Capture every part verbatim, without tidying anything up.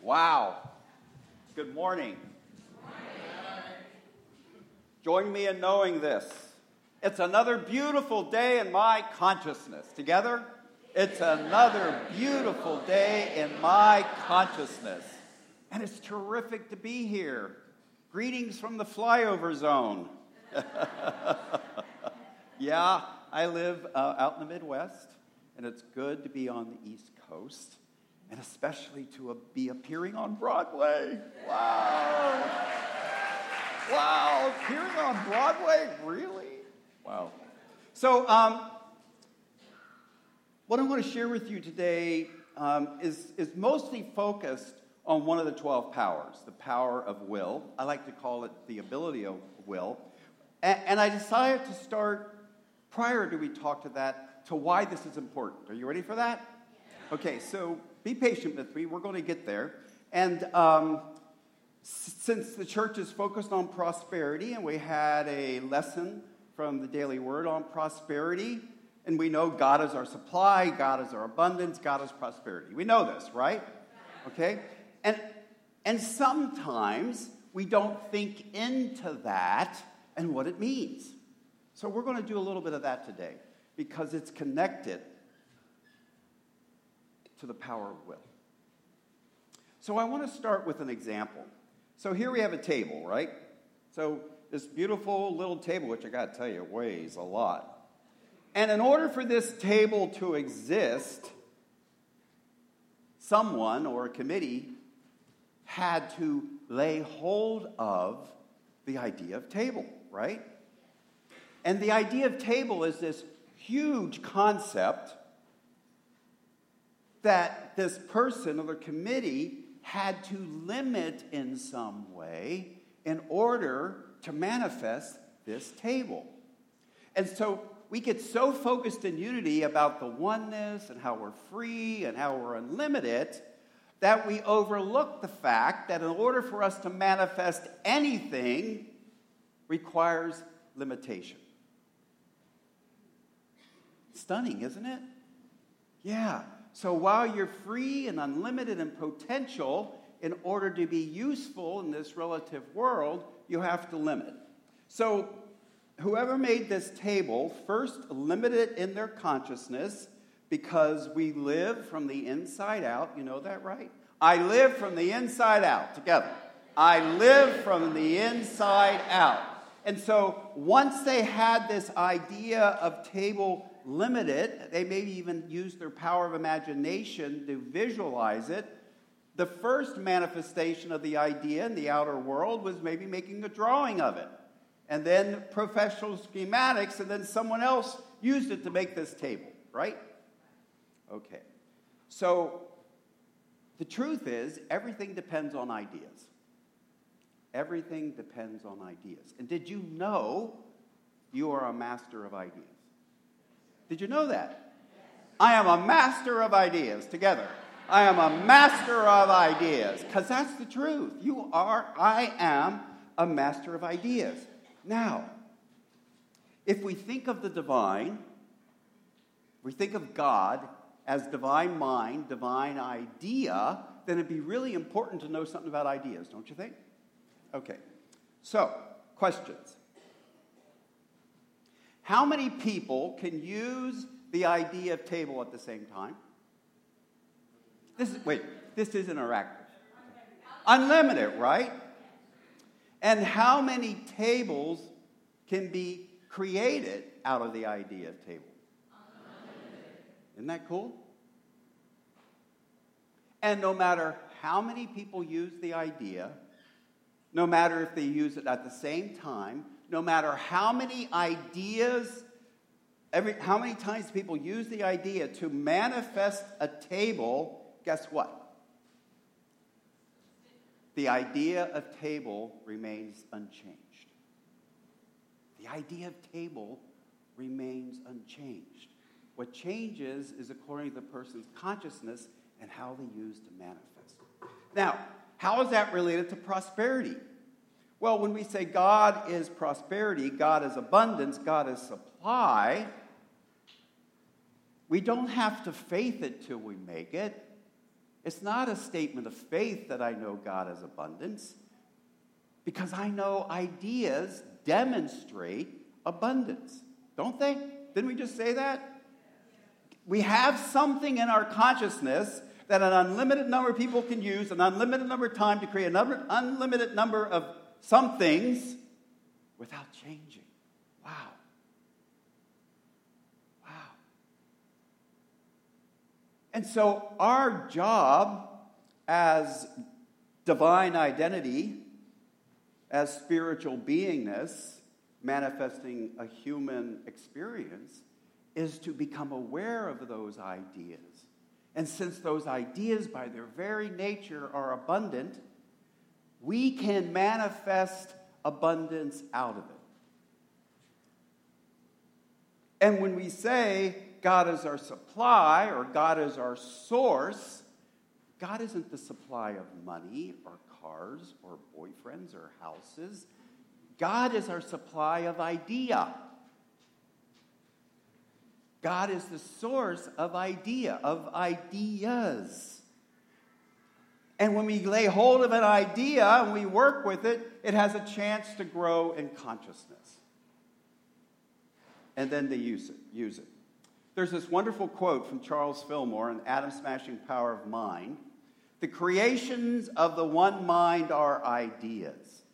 Wow. Good morning. Join me in knowing this. It's another beautiful day in my consciousness. Together? It's another beautiful day in my consciousness. And it's terrific to be here. Greetings from the flyover zone. Yeah, I live uh, out in the Midwest, and it's good to be on the East Coast, and especially to uh, be appearing on Broadway. Wow. Wow, appearing on Broadway? Really? Wow. So, um, what I want to share with you today um, is, is mostly focused on one of the twelve powers, the power of will. I like to call it the ability of will. And, and I decided to start, prior to we talk to that, to why this is important. Are you ready for that? Okay, so be patient with me. We're going to get there. And um, since the church is focused on prosperity, and we had a lesson from the Daily Word on prosperity, and we know God is our supply, God is our abundance, God is prosperity. We know this, right? Okay? And, and sometimes we don't think into that and what it means. So we're going to do a little bit of that today because it's connected to the power of will. So I want to start with an example. So here we have a table, right? So this beautiful little table, which I got to tell you, weighs a lot. And in order for this table to exist, someone or a committee had to lay hold of the idea of table, right? And the idea of table is this huge concept that this person or the committee had to limit in some way in order to manifest this table. And so we get so focused in unity about the oneness and how we're free and how we're unlimited that we overlook the fact that in order for us to manifest anything requires limitation. Stunning, isn't it? Yeah. So while you're free and unlimited in potential, in order to be useful in this relative world, you have to limit. So whoever made this table first limited it in their consciousness because we live from the inside out. You know that, right? I live from the inside out. Together. I live from the inside out. And so once they had this idea of table limited, they maybe even used their power of imagination to visualize it. The first manifestation of the idea in the outer world was maybe making a drawing of it. And then professional schematics, and then someone else used it to make this table, right? Okay. So the truth is, everything depends on ideas. Everything depends on ideas. And did you know you are a master of ideas? Did you know that? I am a master of ideas. Together. I am a master of ideas. Because that's the truth. You are, I am a master of ideas. Now, if we think of the divine, we think of God as divine mind, divine idea, then it'd be really important to know something about ideas, don't you think? Okay. So, questions. How many people can use the idea of table at the same time? This is, wait, this is interactive. Unlimited, right? And how many tables can be created out of the idea of table? Isn't that cool? And no matter how many people use the idea, no matter if they use it at the same time, no matter how many ideas, every how many times people use the idea to manifest a table, guess what? The idea of table remains unchanged. The idea of table remains unchanged. What changes is according to the person's consciousness and how they use to manifest. Now, how is that related to prosperity? Well, when we say God is prosperity, God is abundance, God is supply, we don't have to faith it till we make it. It's not a statement of faith that I know God has abundance, because I know ideas demonstrate abundance, don't they? Didn't we just say that? We have something in our consciousness that an unlimited number of people can use, an unlimited number of time to create an unlimited number of some things without changing. Wow. Wow. And so our job as divine identity, as spiritual beingness, manifesting a human experience, is to become aware of those ideas. And since those ideas, by their very nature, are abundant, we can manifest abundance out of it. And when we say God is our supply or God is our source, God isn't the supply of money or cars or boyfriends or houses. God is our supply of idea. God is the source of idea, of ideas. And when we lay hold of an idea and we work with it, it has a chance to grow in consciousness. And then they use it, use it. There's this wonderful quote from Charles Fillmore in Atom Smashing Power of Mind. The creations of the one mind are ideas.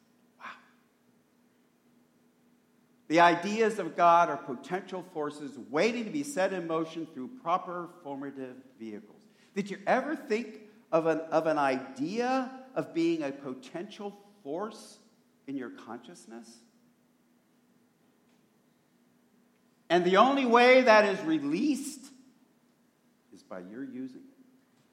The ideas of God are potential forces waiting to be set in motion through proper formative vehicles. Did you ever think of an, of an idea of being a potential force in your consciousness? And the only way that is released is by your using it.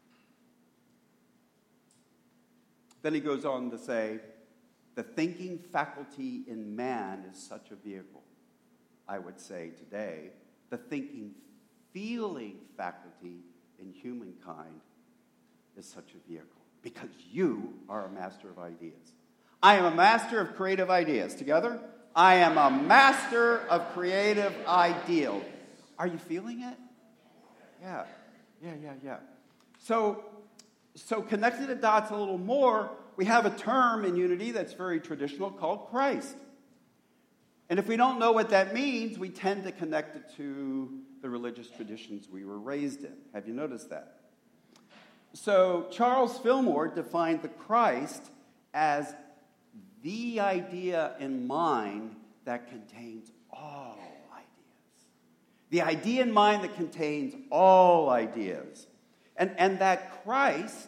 Then he goes on to say, the thinking faculty in man is such a vehicle. I would say today, the thinking, feeling faculty in humankind is such a vehicle. Because you are a master of ideas. I am a master of creative ideas. Together? I am a master of creative ideal. Are you feeling it? Yeah, yeah, yeah, yeah. So, so connecting the dots a little more, we have a term in Unity that's very traditional called Christ. And if we don't know what that means, we tend to connect it to the religious traditions we were raised in. Have you noticed that? So Charles Fillmore defined the Christ as the idea in mind that contains all ideas. The idea in mind that contains all ideas. And, and that Christ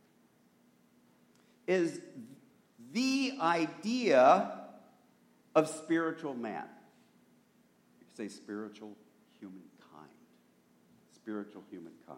is the idea of spiritual man. You could say spiritual humankind. Spiritual humankind.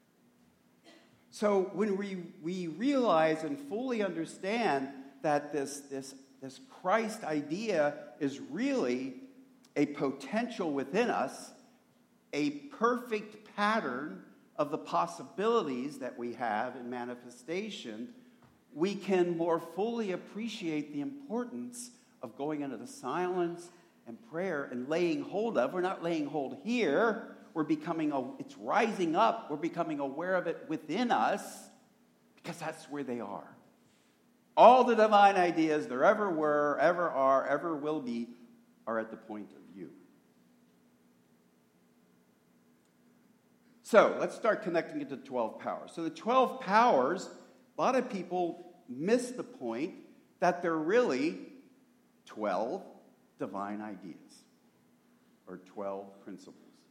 So when we, we realize and fully understand that this, this, this Christ idea is really a potential within us, a perfect pattern of the possibilities that we have in manifestation, we can more fully appreciate the importance of going into the silence and prayer and laying hold of. We're not laying hold here. We're becoming, a, it's rising up. We're becoming aware of it within us because that's where they are. All the divine ideas there ever were, ever are, ever will be, are at the point of you. So let's start connecting it to twelve powers. So the twelve powers, a lot of people miss the point that they're really twelve divine ideas or twelve principles.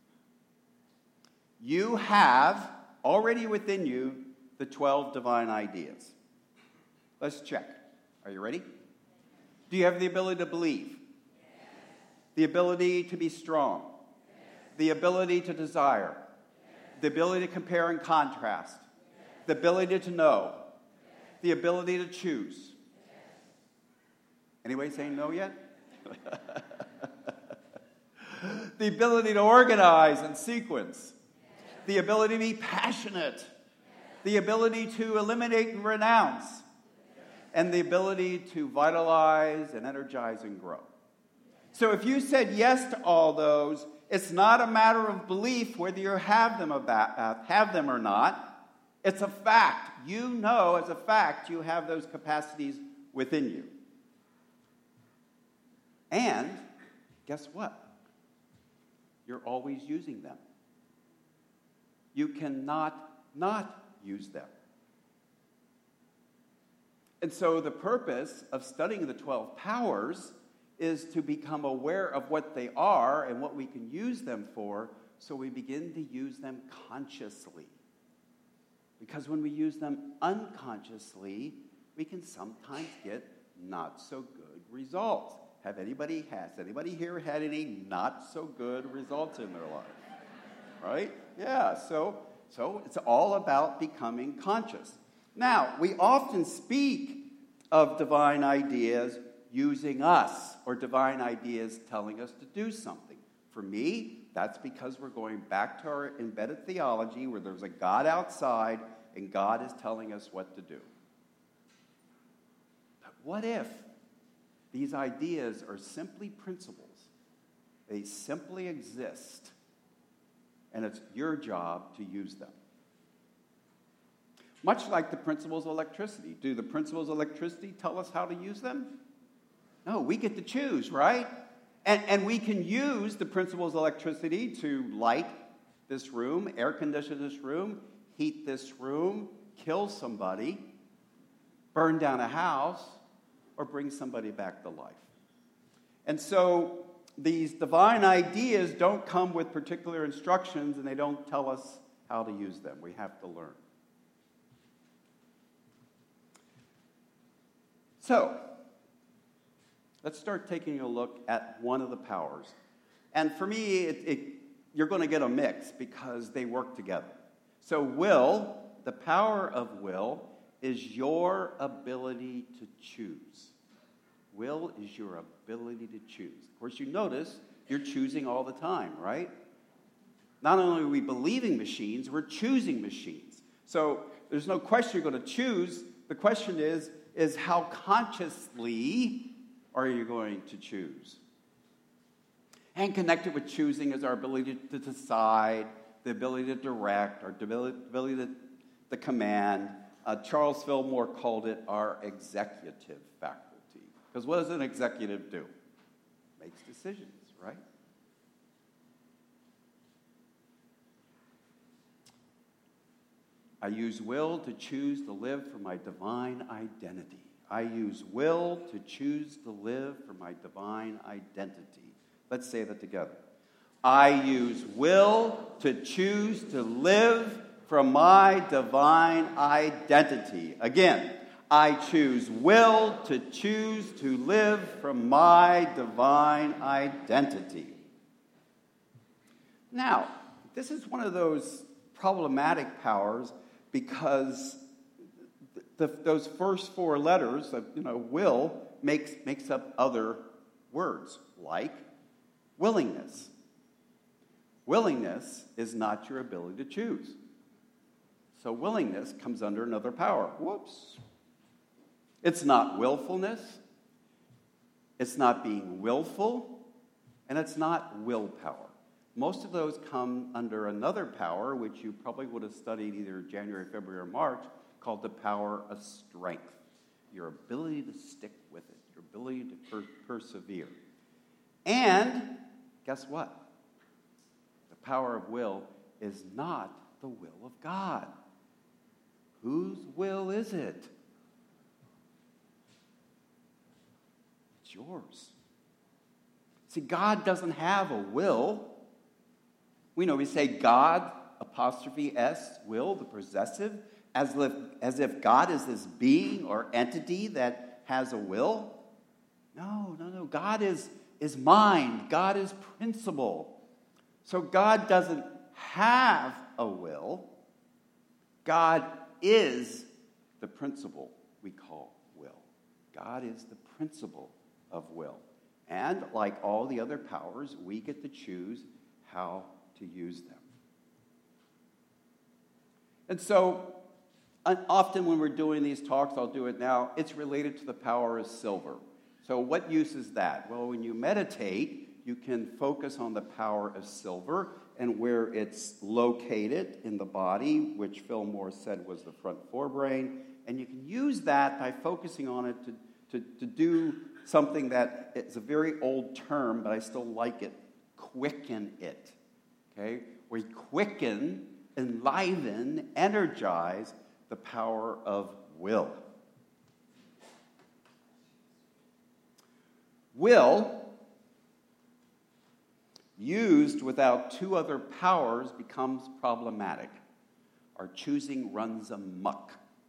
You have already within you the twelve divine ideas. Let's check. Are you ready? Do you have the ability to believe? Yes. The ability to be strong? Yes. The ability to desire? Yes. The ability to compare and contrast? Yes. The ability to know? Yes. The ability to choose? Yes. Anybody saying no yet? The ability to organize and sequence? Yes. The ability to be passionate? Yes. The ability to eliminate and renounce? And the ability to vitalize and energize and grow. So if you said yes to all those, it's not a matter of belief whether you have them, about, uh, have them or not. It's a fact. You know as a fact you have those capacities within you. And guess what? You're always using them. You cannot not use them. And so the purpose of studying the twelve powers is to become aware of what they are and what we can use them for, so we begin to use them consciously. Because when we use them unconsciously, we can sometimes get not so good results. Have anybody has anybody here had any not so good results in their life? Right? Yeah, so so it's all about becoming conscious. Now, we often speak of divine ideas using us, or divine ideas telling us to do something. For me, that's because we're going back to our embedded theology where there's a God outside and God is telling us what to do. But what if these ideas are simply principles? They simply exist, and it's your job to use them. Much like the principles of electricity. Do the principles of electricity tell us how to use them? No, we get to choose, right? And, and we can use the principles of electricity to light this room, air condition this room, heat this room, kill somebody, burn down a house, or bring somebody back to life. And so these divine ideas don't come with particular instructions, and they don't tell us how to use them. We have to learn. So, let's start taking a look at one of the powers. And for me, it, it, you're going to get a mix because they work together. So will, the power of will, is your ability to choose. Will is your ability to choose. Of course, you notice you're choosing all the time, right? Not only are we believing machines, we're choosing machines. So there's no question you're going to choose. The question is, is how consciously are you going to choose? And connected with choosing is our ability to decide, the ability to direct, our ability to, to command. Uh, Charles Fillmore called it our executive faculty. Because what does an executive do? Makes decisions, right? I use will to choose to live for my divine identity. I use will to choose to live for my divine identity. Let's say that together. I use will to choose to live for my divine identity. Again, I choose will to choose to live from my divine identity. Now, this is one of those problematic powers because the, those first four letters of, you know, will makes, makes up other words, like willingness. Willingness is not your ability to choose. So willingness comes under another power. Whoops. It's not willfulness. It's not being willful. And it's not willpower. Most of those come under another power, which you probably would have studied either January, February, or March, called the power of strength. Your ability to stick with it. Your ability to per- persevere. And guess what? The power of will is not the will of God. Whose will is it? It's yours. See, God doesn't have a will. We know we say God, apostrophe S, will, the possessive, as if, as if God is this being or entity that has a will. No, no, no. God is, is mind. God is principle. So God doesn't have a will. God is the principle we call will. God is the principle of will. And like all the other powers, we get to choose how to use them. And so, often when we're doing these talks, I'll do it now, it's related to the power of silver. So what use is that? Well, when you meditate, you can focus on the power of silver, and where it's located in the body, which Phil Morse said was the front forebrain. And you can use that by focusing on it to, to, to do something that is a very old term, but I still like it. Quicken it. Okay? We quicken, enliven, energize the power of will. Will, used without two other powers, becomes problematic. Our choosing runs amok.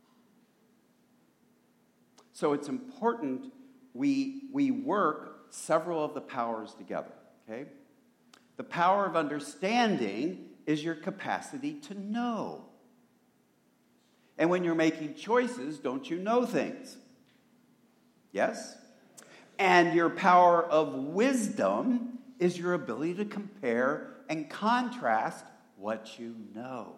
So it's important we, we work several of the powers together, okay? The power of understanding is your capacity to know. And when you're making choices, don't you know things? Yes? And your power of wisdom is your ability to compare and contrast what you know.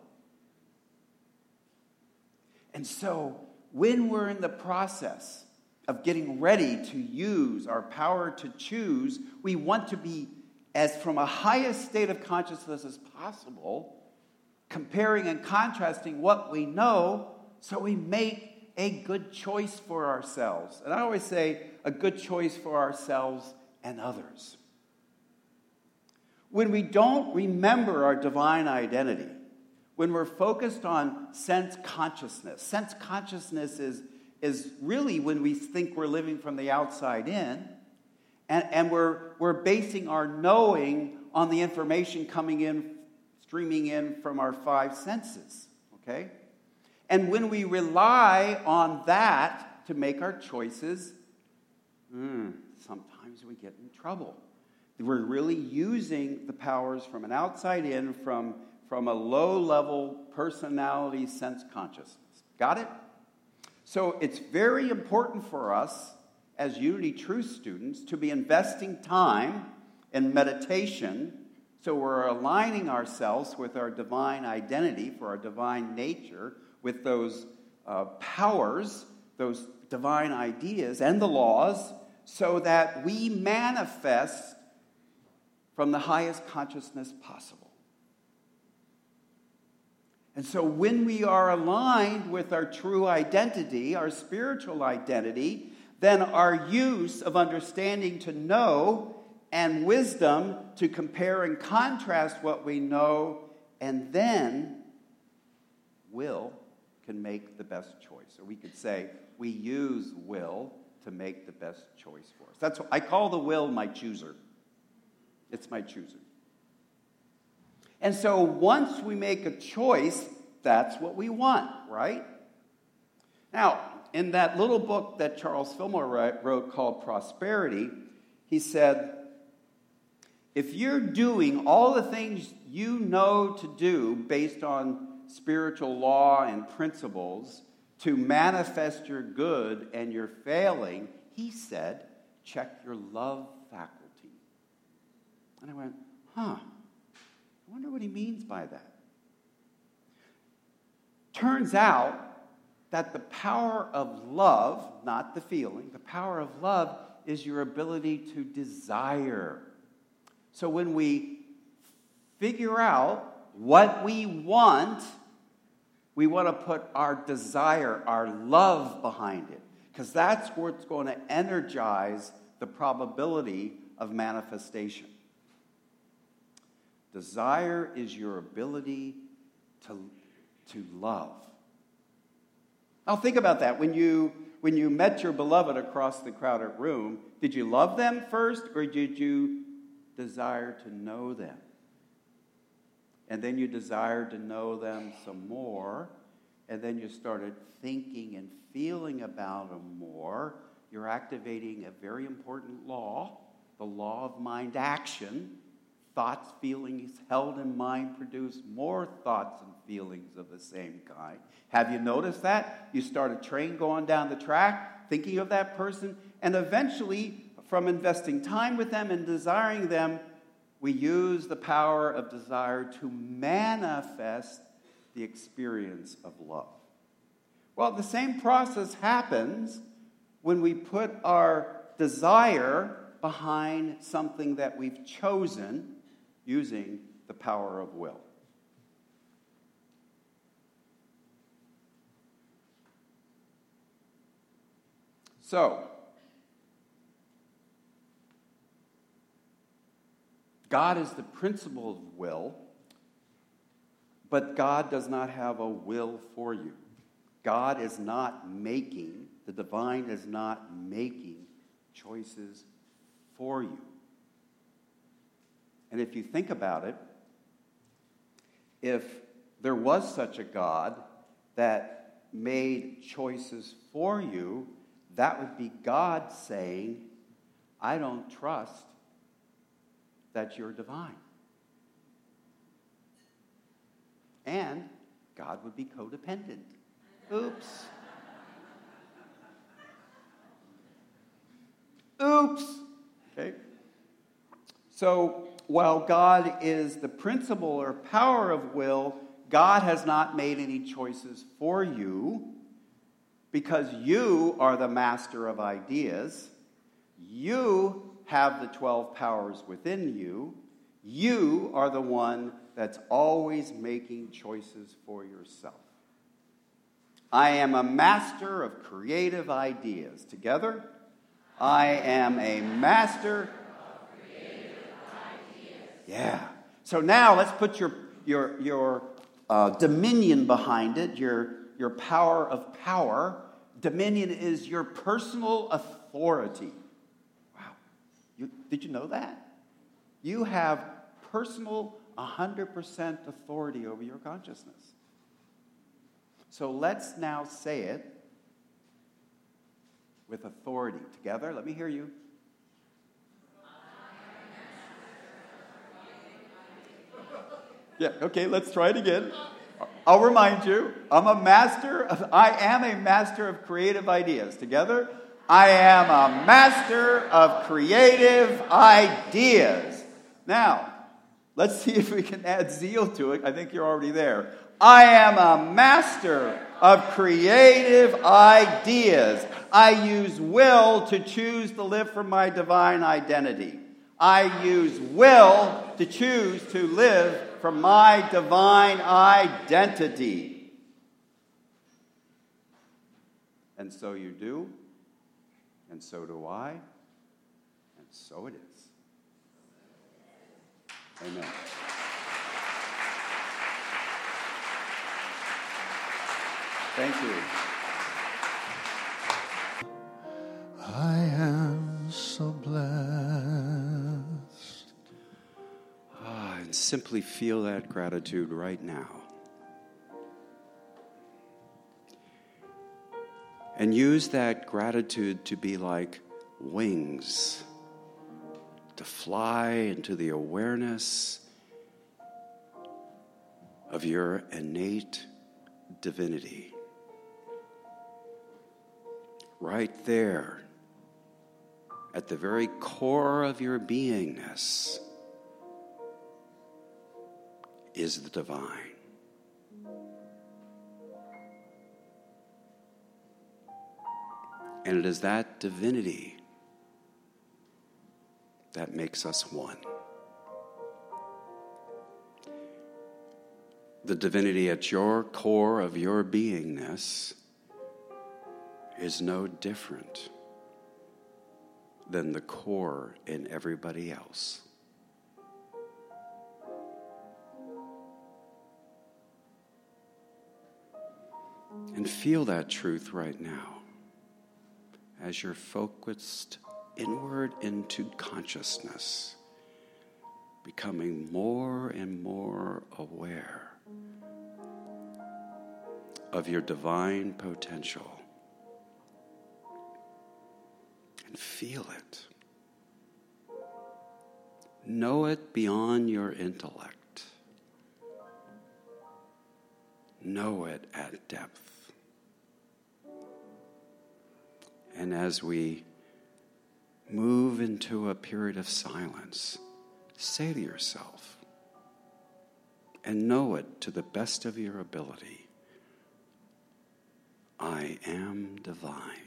And so, when we're in the process of getting ready to use our power to choose, we want to be, as from a highest state of consciousness as possible, comparing and contrasting what we know so we make a good choice for ourselves. And I always say a good choice for ourselves and others. When we don't remember our divine identity, when we're focused on sense consciousness, sense consciousness is, is really when we think we're living from the outside in, and, and we're, we're basing our knowing on the information coming in, streaming in from our five senses, okay? And when we rely on that to make our choices, mm, sometimes we get in trouble. We're really using the powers from an outside in, from, from a low-level personality sense consciousness. Got it? So it's very important for us as Unity Truth students to be investing time in meditation, so we're aligning ourselves with our divine identity, for our divine nature, with those uh, powers, those divine ideas and the laws, so that we manifest from the highest consciousness possible. And so when we are aligned with our true identity, our spiritual identity, then our use of understanding to know and wisdom to compare and contrast what we know, and then will can make the best choice. Or we could say we use will to make the best choice for us. That's what I call the will my chooser. It's my choosing. And so once we make a choice, that's what we want, right? Now, in that little book that Charles Fillmore wrote called Prosperity, he said, if you're doing all the things you know to do based on spiritual law and principles to manifest your good and you're failing, he said, check your love faculty. And I went, huh, I wonder what he means by that. Turns out that the power of love, not the feeling, the power of love is your ability to desire. So when we figure out what we want, we want to put our desire, our love behind it, because that's what's going to energize the probability of manifestation. Desire is your ability to, to love. Now think about that. When you, when you met your beloved across the crowded room, did you love them first, or did you desire to know them? And then you desired to know them some more, and then you started thinking and feeling about them more. You're activating a very important law, the law of mind action. Thoughts, feelings held in mind produce more thoughts and feelings of the same kind. Have you noticed that? You start a train going down the track, thinking of that person, and eventually, from investing time with them and desiring them, we use the power of desire to manifest the experience of love. Well, the same process happens when we put our desire behind something that we've chosen using the power of will. So, God is the principle of will, but God does not have a will for you. God is not making, the divine is not making choices for you. And if you think about it, if there was such a God that made choices for you, that would be God saying, I don't trust that you're divine. And God would be codependent. Oops. Oops. Okay. So while God is the principle or power of will, God has not made any choices for you because you are the master of ideas. You have the twelve powers within you. You are the one that's always making choices for yourself. I am a master of creative ideas. Together, I am a master of creative ideas. Yeah. So now let's put your your your uh, dominion behind it. Your your power of power. Dominion is your personal authority. Wow. You, did you know that? You have personal one hundred percent authority over your consciousness. So let's now say it with authority. Together, let me hear you. Yeah, okay, let's try it again. I'll remind you, I'm a master of, I am a master of creative ideas. Together, I am a master of creative ideas. Now, let's see if we can add zeal to it. I think you're already there. I am a master of creative ideas. I use will to choose to live from my divine identity. I use will to choose to live from my divine identity. And so you do, and so do I, and so it is. Amen. Thank you. I am so blessed. Ah, and simply feel that gratitude right now. And use that gratitude to be like wings, to fly into the awareness of your innate divinity. Right there, at the very core of your beingness, is the divine. And it is that divinity that makes us one. The divinity at your core of your beingness is no different than the core in everybody else. And feel that truth right now as you're focused inward into consciousness, becoming more and more aware of your divine potential. And feel it. Know it beyond your intellect. Know it at depth. And as we move into a period of silence, say to yourself, and know it to the best of your ability, I am divine.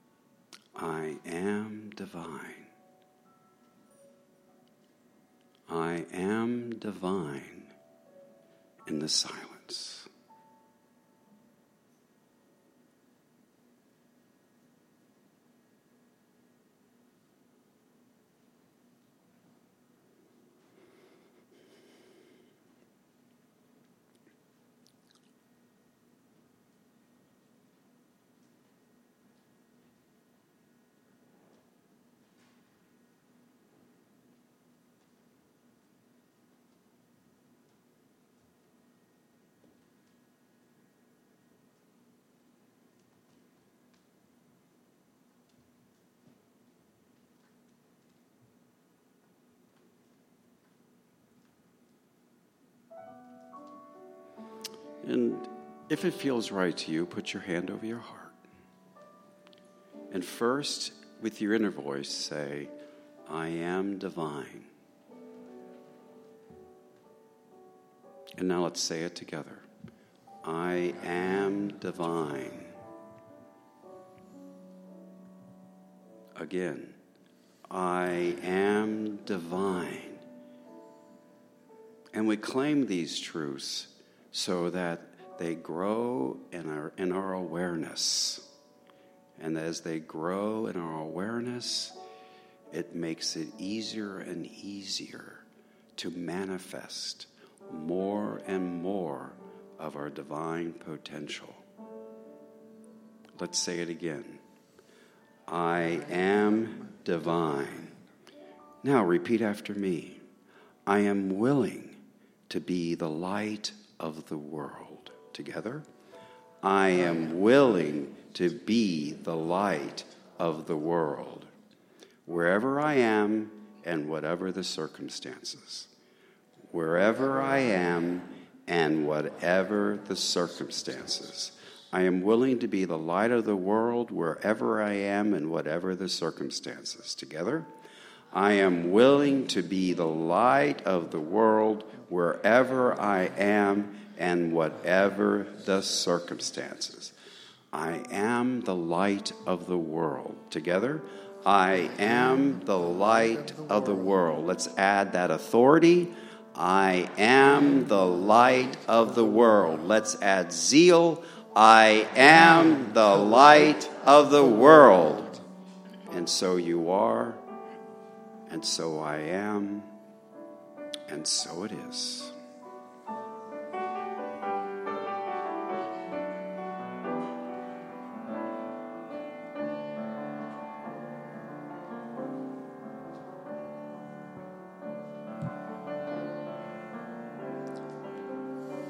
I am divine. I am divine in the silence. And if it feels right to you, put your hand over your heart. And first, with your inner voice, say, I am divine. And now let's say it together. I am divine. Again, I am divine. And we claim these truths so that they grow in our, in our awareness. And as they grow in our awareness, it makes it easier and easier to manifest more and more of our divine potential. Let's say it again. I am divine. Now repeat after me. I am willing to be the light of the world. Together. I am willing to be the light of the world, wherever I am and whatever the circumstances. Wherever I am and whatever the circumstances. I am willing to be the light of the world wherever I am and whatever the circumstances. Together. I am willing to be the light of the world wherever I am and whatever the circumstances. I am the light of the world. Together, I am the light of the world. Let's add that authority. I am the light of the world. Let's add zeal. I am the light of the world. And so you are, and so I am, and so it is.